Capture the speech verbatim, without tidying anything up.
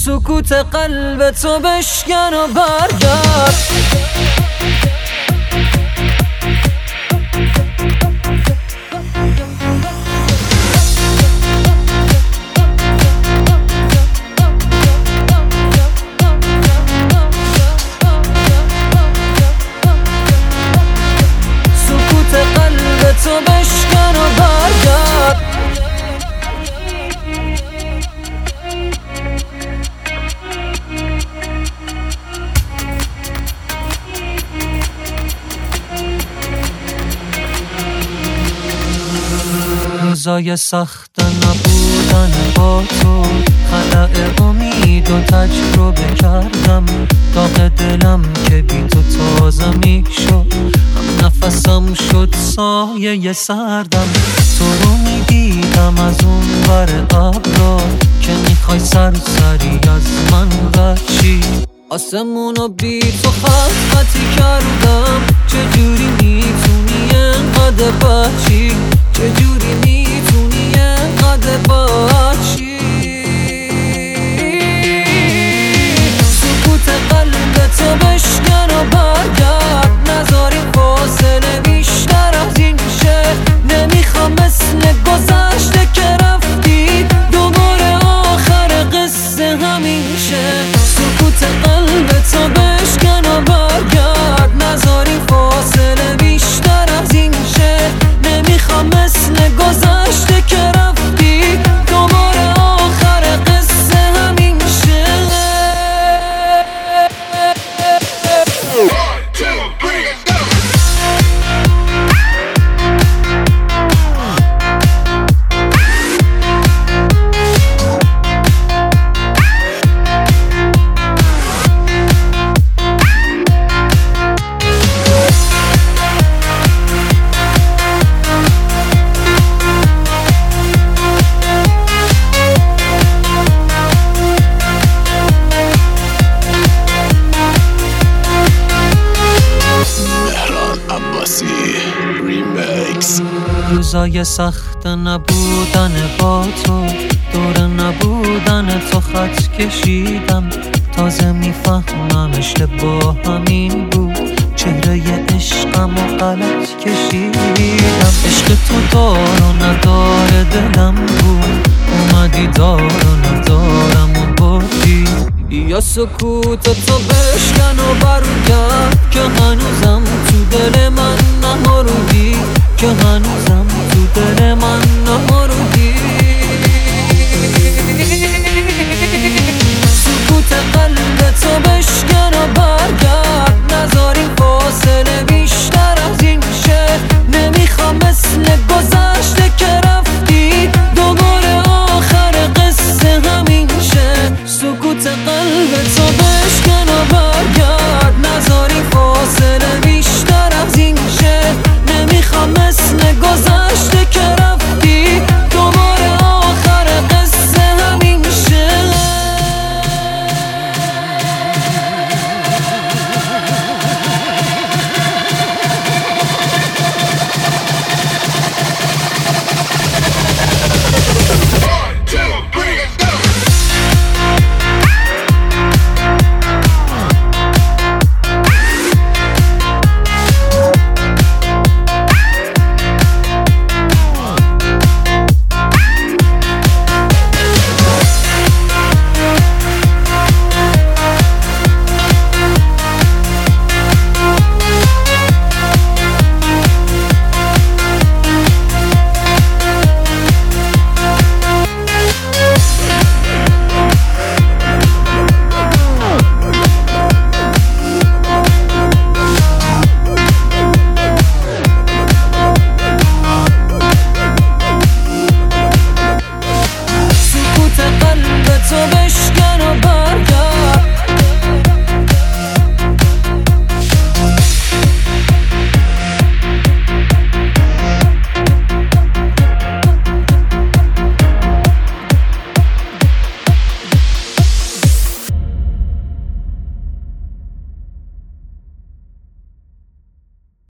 سکوت قلب تو بشکن و برگرد. سکوت قلب تو بشکن و برگرد. روزای سخت نبودن با تو، خلأ امید و تجربه کردم. داغ دلم که بی تو تازه می شد، هم نفسم شد سایه سردم. تو رو می دیدم از اون ور ابرا، که میخوای سرسری از من بچی. آسمونو بی تو خط خطی کردم. چجوری میتونی انقدر بچی؟ چجوری میتونی انقدر بچی؟ سکوت قلب تو بشکن و برگرد. نذار این فاصله بیشتر از این شه. نمیخوام مثل گذشته که رفتی دوباره آخر قصه همین شه. سکوت قلب تو بشکن و برگرد. نذار این فاصله بیشتر از این شه. نمیخوام مثل گذشته که رفتی دوباره آخر قصه همین شه. روزای سخت نبودن با تو، دور نبودن تو خط کشیدم. تازه میفهمم اشتباه همین بود، چهره عشقم و غلط کشیدم. عشق تو دار و نداره دلم بود، اومدی دار و ندارم و بردی. یا سکوت تو بشکن و برگرد، که هنوزم تو دل من نماروی. که هنوزم تو دل من نماروی.